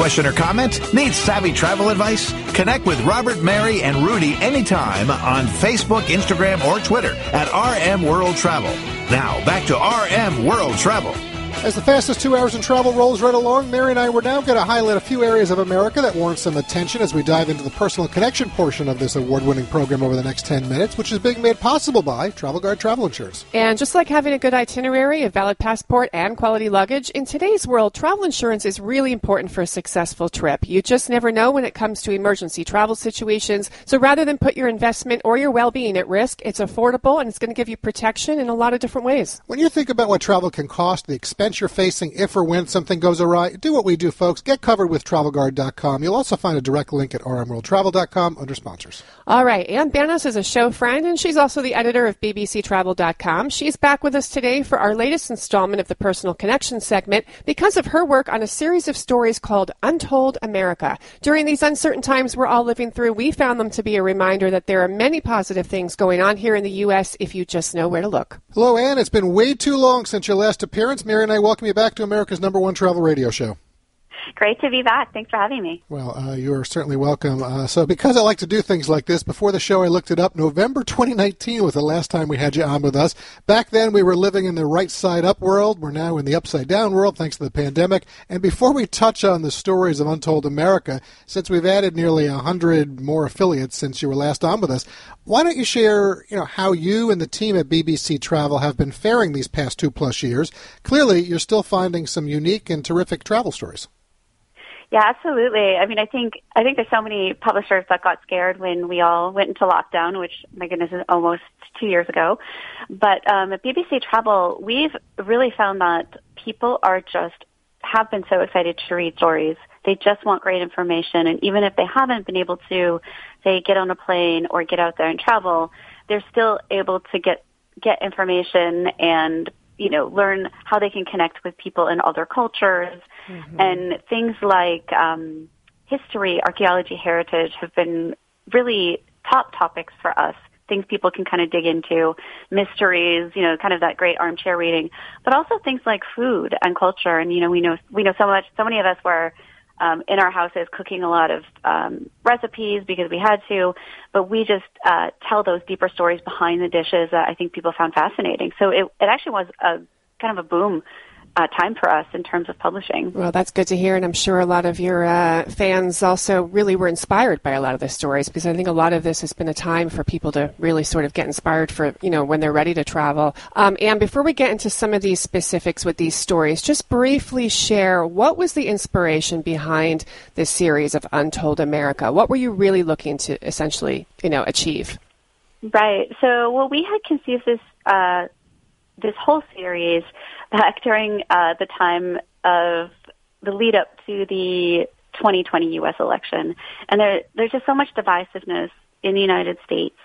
question or comment? Need savvy travel advice? Connect with Robert, Mary, and Rudy anytime on Facebook, Instagram, or Twitter at RM World Travel. Now, back to RM World Travel. As the fastest 2 hours in travel rolls right along, Mary and I were now going to highlight a few areas of America that warrant some attention as we dive into the personal connection portion of this award-winning program over the next 10 minutes, which is being made possible by Travel Guard Travel Insurance. And just like having a good itinerary, a valid passport, and quality luggage, in today's world, travel insurance is really important for a successful trip. You just never know when it comes to emergency travel situations. So rather than put your investment or your well-being at risk, it's affordable and it's going to give you protection in a lot of different ways. When you think about what travel can cost, the expense you're facing if or when something goes awry, do what we do, folks. Get covered with TravelGuard.com. You'll also find a direct link at rmworldtravel.com under sponsors. All right. Ann Banos is a show friend, and she's also the editor of bbctravel.com. She's back with us today for our latest installment of the Personal Connection segment because of her work on a series of stories called Untold America. During these uncertain times we're all living through, we found them to be a reminder that there are many positive things going on here in the U.S. if you just know where to look. Hello, Ann. It's been way too long since your last appearance. Mary and I welcome you back to America's #1 travel radio show. Great to be back. Thanks for having me. Well, you're certainly welcome. So because I like to do things like this, before the show I looked it up. November 2019 was the last time we had you on with us. Back then we were living in the right side up world. We're now in the upside down world thanks to the pandemic. And before we touch on the stories of Untold America, since we've added nearly 100 more affiliates since you were last on with us, why don't you share, how you and the team at BBC Travel have been faring these past 2+ years? Clearly, you're still finding some unique and terrific travel stories. Yeah, absolutely. I mean, I think there's so many publishers that got scared when we all went into lockdown, which, my goodness, is almost 2 years ago. But at BBC Travel, we've really found that people have been so excited to read stories. They just want great information. And even if they haven't been able to, say, get on a plane or get out there and travel, they're still able to get information and learn how they can connect with people in other cultures. Mm-hmm. And things like history, archaeology, heritage have been really top topics for us, things people can kind of dig into, mysteries, kind of that great armchair reading, but also things like food and culture. And, we know so many of us were in our houses cooking a lot of recipes because we had to, but we just tell those deeper stories behind the dishes that I think people found fascinating. So it actually was a kind of a boom time for us in terms of publishing. Well, that's good to hear, and I'm sure a lot of your fans also really were inspired by a lot of the stories, because I think a lot of this has been a time for people to really sort of get inspired for, when they're ready to travel. And before we get into some of these specifics with these stories, just briefly share what was the inspiration behind this series of Untold America? What were you really looking to essentially, achieve? Right. So, we had conceived this whole series back during the time of the lead up to the 2020 U.S. election. And there's just so much divisiveness in the United States,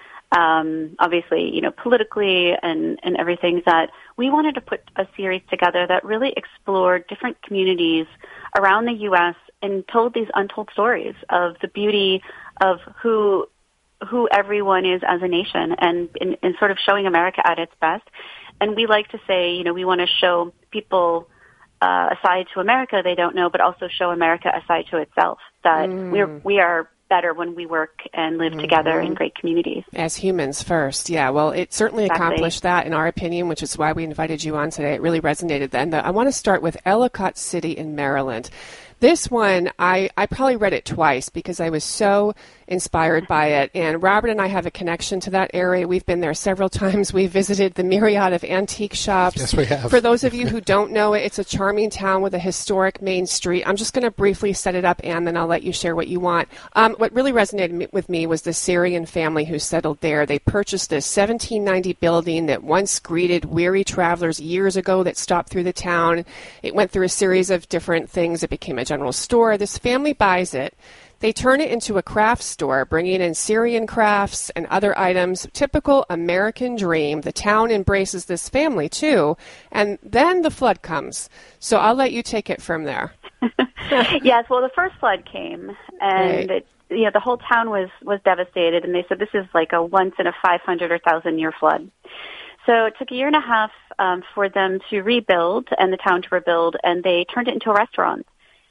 obviously, politically and everything, that we wanted to put a series together that really explored different communities around the U.S. and told these untold stories of the beauty of who everyone is as a nation, and in sort of showing America at its best. And we like to say, we want to show people a side to America they don't know, but also show America a side to itself, that we are better when we work and live together in great communities. As humans first, yeah. Well, it certainly accomplished that, in our opinion, which is why we invited you on today. It really resonated then. I want to start with Ellicott City in Maryland. This one, I probably read it twice because I was so inspired by it. And Robert and I have a connection to that area. We've been there several times. We visited the myriad of antique shops. Yes, we have. For those of you who don't know it, it's a charming town with a historic main street. I'm just going to briefly set it up, and then I'll let you share what you want. What really resonated with me was the Syrian family who settled there. They purchased this 1790 building that once greeted weary travelers years ago that stopped through the town. It went through a series of different things. It became a general store. This family buys it. They turn it into a craft store, bringing in Syrian crafts and other items. Typical American dream. The town embraces this family, too. And then the flood comes. So I'll let you take it from there. Yes, well, the first flood came, and the whole town was devastated. And they said this is like a once in a 500 or 1,000-year flood. So it took a year and a half for them to rebuild and the town to rebuild, and they turned it into a restaurant.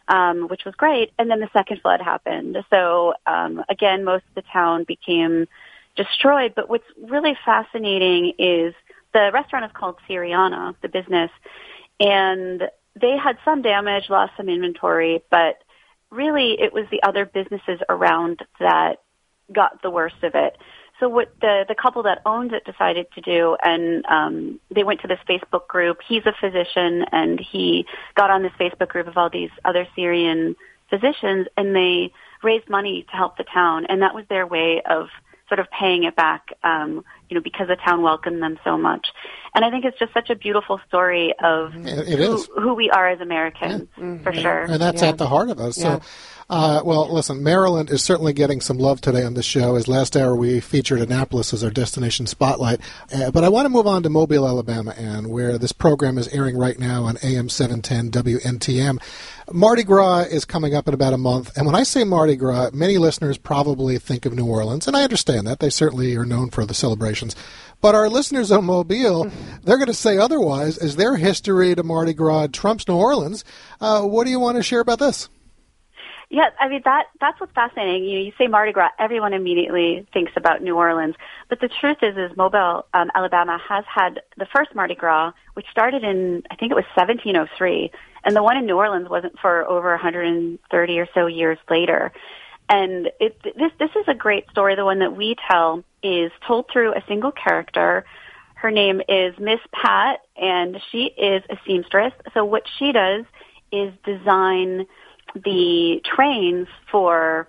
which was great. And then the second flood happened. So, again, most of the town became destroyed. But what's really fascinating is the restaurant is called Siriana, the business, and they had some damage, lost some inventory, but really it was the other businesses around that got the worst of it. So what the couple that owned it decided to do, and they went to this Facebook group. He's a physician, and he got on this Facebook group of all these other Syrian physicians, and they raised money to help the town, and that was their way of sort of paying it back, because the town welcomed them so much. And I think it's just such a beautiful story of who we are as Americans, for sure. And that's at the heart of us. Yeah. So, listen, Maryland is certainly getting some love today on this show. As last hour we featured Annapolis as our destination spotlight. But I want to move on to Mobile, Alabama, Ann, where this program is airing right now on AM 710 WNTM. Mardi Gras is coming up in about a month. And when I say Mardi Gras, many listeners probably think of New Orleans. And I understand that. They certainly are known for the celebrations. But our listeners on Mobile, they're going to say otherwise, as their history to Mardi Gras trumps New Orleans. What do you want to share about this? Yeah, I mean, that's what's fascinating. You say Mardi Gras, everyone immediately thinks about New Orleans. But the truth is Mobile, Alabama, has had the first Mardi Gras, which started in, I think it was 1703. And the one in New Orleans wasn't for over 130 or so years later. And this is a great story. The one that we tell is told through a single character. Her name is Miss Pat, and she is a seamstress. So what she does is design the trains for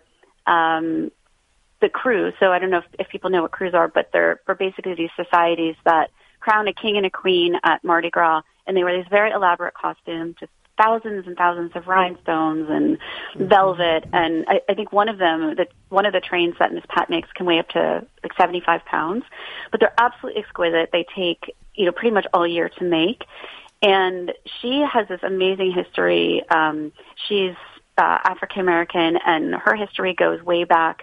the crew. So I don't know if people know what crews are, but they're basically these societies that crown a king and a queen at Mardi Gras, and they wear these very elaborate costumes, just thousands and thousands of rhinestones and velvet. And I think one of the trains that Miss Pat makes can weigh up to like 75 pounds, but they're absolutely exquisite. They take, pretty much all year to make. And she has this amazing history. She's African American, and her history goes way back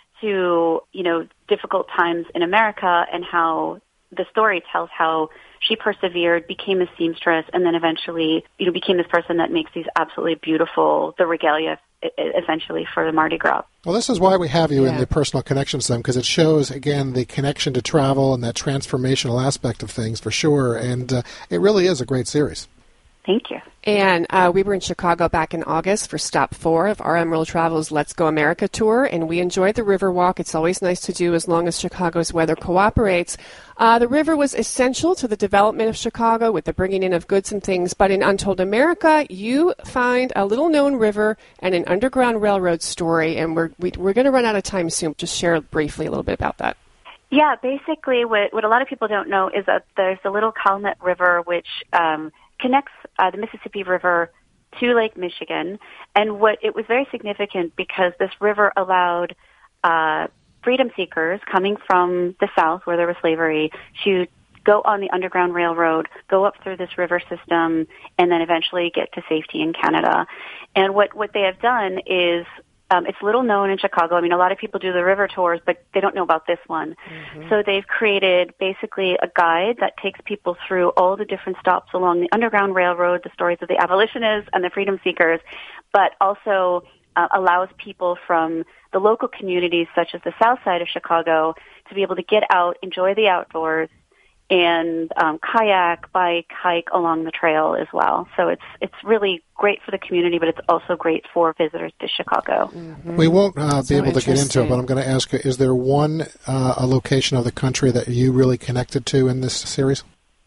to, difficult times in America, and how the story tells how she persevered, became a seamstress, and then eventually, became this person that makes these absolutely beautiful, the regalia, essentially, for the Mardi Gras. Well, this is why we have you in the Personal Connections Zone, because it shows, again, the connection to travel and that transformational aspect of things, for sure. And it really is a great series. Thank you. And we were in Chicago back in August for Stop 4 of RM World Travel's Let's Go America tour, and we enjoyed the river walk. It's always nice to do as long as Chicago's weather cooperates. The river was essential to the development of Chicago with the bringing in of goods and things, but in Untold America, you find a little-known river and an Underground Railroad story, and we're going to run out of time soon. Just share briefly a little bit about that. Yeah, basically what a lot of people don't know is that there's a little Calumet River which connects the Mississippi River to Lake Michigan, and it was very significant because this river allowed freedom seekers coming from the South, where there was slavery, to go on the Underground Railroad, go up through this river system, and then eventually get to safety in Canada. And what they have done is, it's little known in Chicago. I mean, a lot of people do the river tours, but they don't know about this one. Mm-hmm. So they've created basically a guide that takes people through all the different stops along the Underground Railroad, the stories of the abolitionists and the freedom seekers, but also allows people from the local communities, such as the south side of Chicago, to be able to get out, enjoy the outdoors, and kayak, bike, hike along the trail as well. So it's really great for the community, but it's also great for visitors to Chicago. Mm-hmm. We won't be able to get into it, but I'm going to ask you, is there one a location of the country that you really connected to in this series?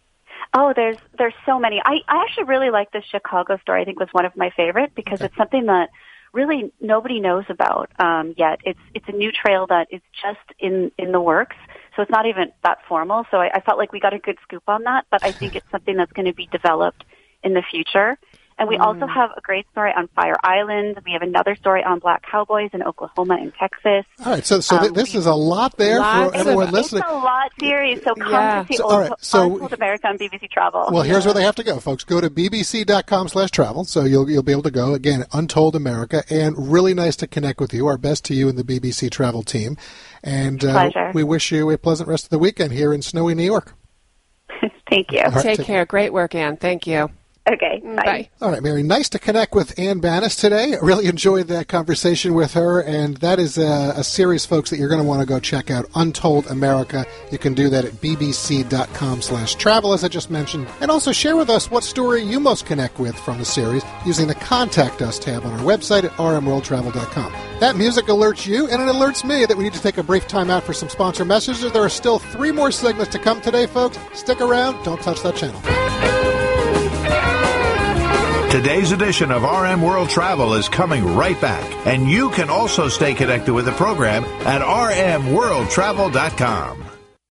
Oh, there's so many. I actually really like this Chicago story. I think it was one of my favorite because it's something that really nobody knows about yet. It's a new trail that is just in the works. So it's not even that formal. So I felt like we got a good scoop on that, but I think it's something that's going to be developed in the future. And we also have a great story on Fire Island. We have another story on Black Cowboys in Oklahoma and Texas. All right, so this is a lot there for everyone listening. It's a lot series, so come to see Untold America on BBC Travel. Well, here's where they have to go, folks. Go to bbc.com/travel, so you'll be able to go. Again, Untold America, and really nice to connect with you. Our best to you and the BBC Travel team. And we wish you a pleasant rest of the weekend here in snowy New York. Thank you. Right, take care. Great work, Ann. Thank you. Okay, bye. All right, Mary, nice to connect with Ann Bannis today. I really enjoyed that conversation with her, and that is a series, folks, that you're going to want to go check out, Untold America. You can do that at bbc.com/travel, as I just mentioned. And also share with us what story you most connect with from the series using the Contact Us tab on our website at rmworldtravel.com. That music alerts you, and it alerts me that we need to take a brief time out for some sponsor messages. There are still 3 more segments to come today, folks. Stick around. Don't touch that channel. Today's edition of RM World Travel is coming right back, and you can also stay connected with the program at rmworldtravel.com.